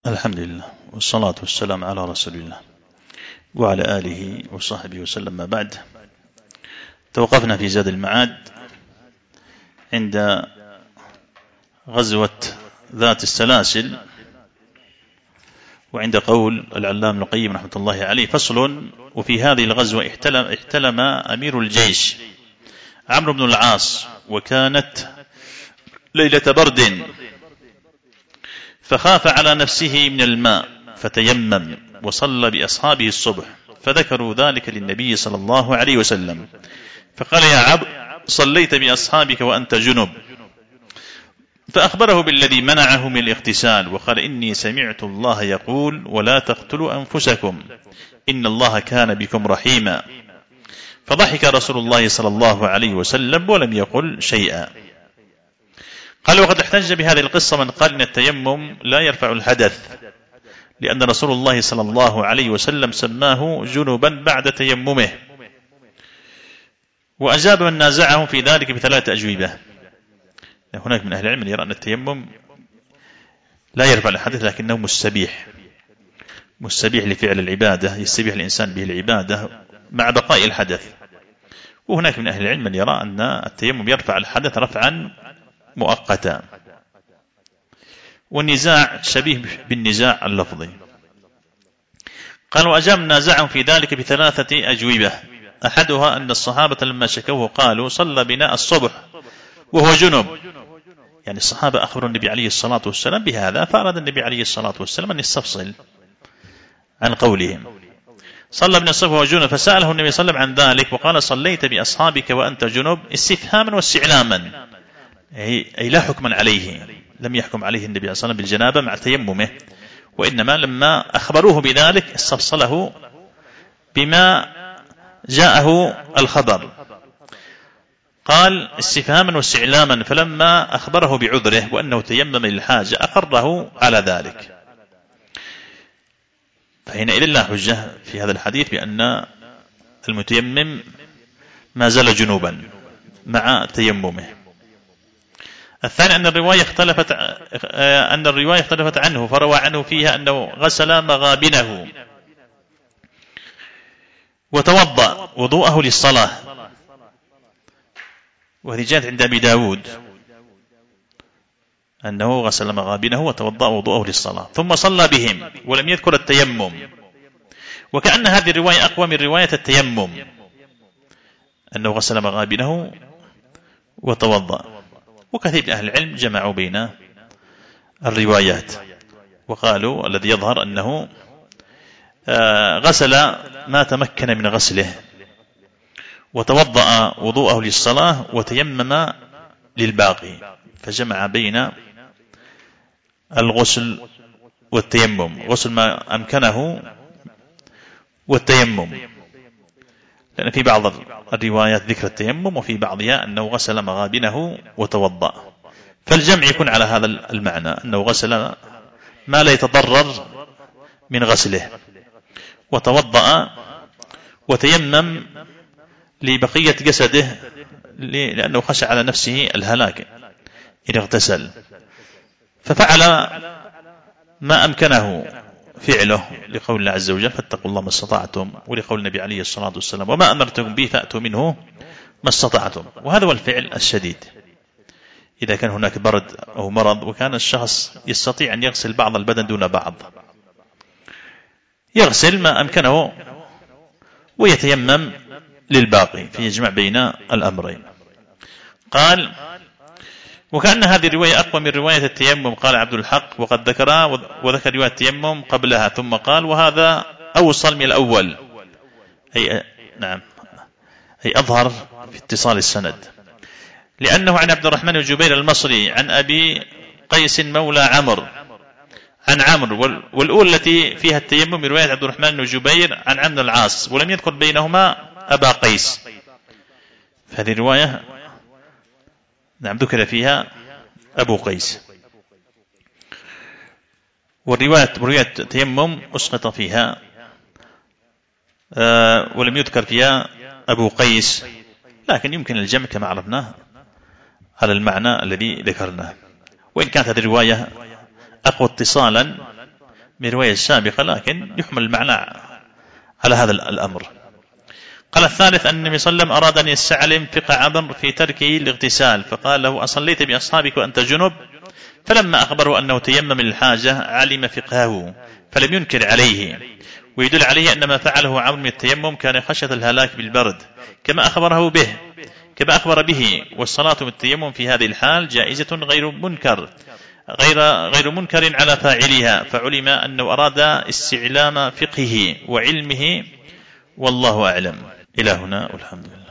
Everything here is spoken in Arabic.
الحمد لله والصلاة والسلام على رسول الله وعلى آله وصحبه وسلم. ما بعد، توقفنا في زاد المعاد عند غزوة ذات السلاسل، وعند قول العلامة ابن القيم رحمة الله عليه: فصل: وفي هذه الغزوة احتلم أمير الجيش عمرو بن العاص، وكانت ليلة برد، فخاف على نفسه من الماء فتيمم وصلى بأصحابه الصبح، فذكروا ذلك للنبي صلى الله عليه وسلم، فقال: يا عبد، صليت بأصحابك وأنت جنب؟ فأخبره بالذي منعه من الاغتسال، وقال: إني سمعت الله يقول: ولا تقتلوا أنفسكم إن الله كان بكم رحيما. فضحك رسول الله صلى الله عليه وسلم ولم يقل شيئا. قال: وقد احتج بهذه القصة من قال إن التيمم لا يرفع الحدث، لأن رسول الله صلى الله عليه وسلم سماه جنبا بعد تيممه. وأجاب من نازعهم في ذلك بثلاثة أجوبة. هناك من أهل العلم يرى أن التيمم لا يرفع الحدث، لكنه مستبيح لفعل العبادة، يستبيح الإنسان به العبادة مع بقاء الحدث. وهناك من أهل العلم من يرى أن التيمم يرفع الحدث رفعا مؤقتا، والنزاع شبيه بالنزاع اللفظي. قال: وأجاب نازعهم في ذلك بثلاثة أجوبة. أحدها أن الصحابة لما شكوه قالوا: صلى بنا الصبح وهو جنب، يعني الصحابة أخبروا النبي عليه الصلاة والسلام بهذا، فأراد النبي عليه الصلاة والسلام أن يستفصل عن قولهم: صلى بنا الصبح وهو جنب، فسأله النبي صلى الله عليه وسلم عن ذلك، وقال: صليت بأصحابك وأنت جنب، استفهاما واستعلاما، أي لا حكما عليه، لم يحكم عليه النبي صلى الله عليه وسلم بالجنابة مع تيممه، وإنما لما أخبروه بذلك استفصله بما جاءه الخبر. قال: استفهاما واستعلاما، فلما أخبره بعذره وأنه تيمم للحاجة أقره على ذلك. فحينئذ لا حجة في هذا الحديث بأن المتيمم ما زال جنوبا مع تيممه. الثاني أن الرواية اختلفت عنه، فروى عنه فيها أنه غسل مغابنه وتوضأ وضوءه للصلاة، وهذه جاءت عند أبي داود أنه غسل مغابنه وتوضأ وضوءه للصلاة ثم صلى بهم، ولم يذكر التيمم، وكأن هذه الرواية أقوى من رواية التيمم، أنه غسل مغابنه وتوضأ. وكثير من أهل العلم جمعوا بين الروايات، وقالوا الذي يظهر أنه غسل ما تمكن من غسله، وتوضأ وضوءه للصلاة، وتيمم للباقي، فجمع بين الغسل والتيمم، غسل ما أمكنه والتيمم، لأن في بعض الروايات ذكر التيمم، وفي بعضها أنه غسل مغابنه وتوضأ، فالجمع يكون على هذا المعنى، أنه غسل ما لا يتضرر من غسله، وتوضأ وتيمم لبقية جسده، لأنه خشى على نفسه الهلاك إن اغتسل، ففعل ما أمكنه فعله، لقول الله عز وجل: فاتقوا الله ما استطعتم، ولقول النبي عليه الصلاة والسلام: وما أمرتكم به فأتوا منه ما استطعتم. وهذا هو الفعل الشديد. إذا كان هناك برد أو مرض وكان الشخص يستطيع أن يغسل بعض البدن دون بعض، يغسل ما أمكنه ويتيمم للباقي، فيجمع بين الأمرين. قال: وكأن هذه الرواية أقوى من رواية التيمم. قال عبد الحق: وقد ذكرها، وذكر رواية التيمم قبلها، ثم قال: وهذا أوصل من الأول، أي أظهر في اتصال السند، لأنه عن عبد الرحمن الجبير المصري عن أبي قيس مولى عمرو عن عمرو، والأولى التي فيها التيمم رواية عبد الرحمن بن جبير عن عمرو العاص، ولم يذكر بينهما أبا قيس. فهذه الرواية ذكر فيها أبو قيس، والرواية التيمم أسقط فيها ولم يذكر فيها أبو قيس، لكن يمكن الجمع كما عرفناه على المعنى الذي ذكرناه. وإن كانت هذه الرواية أقوى اتصالا برواية سابقة، لكن يحمل المعنى على هذا الأمر. قال الثالث أن النبي صلى الله عليه وسلم أراد أن يستعلم فقه عمرو في تركه الاغتسال، فقال له: أصليت بأصحابك وأنت جنب؟ فلما أخبره أنه تيمم للحاجة علم فقهه فلم ينكر عليه، ويدل عليه أن ما فعله عمرو من التيمم كان خشية الهلاك بالبرد كما أخبر به، والصلاة بالتيمم في هذه الحال جائزة غير منكر على فاعلها، فعلم أنه أراد استعلام فقهه وعلمه، والله أعلم. إلى هنا والحمد لله.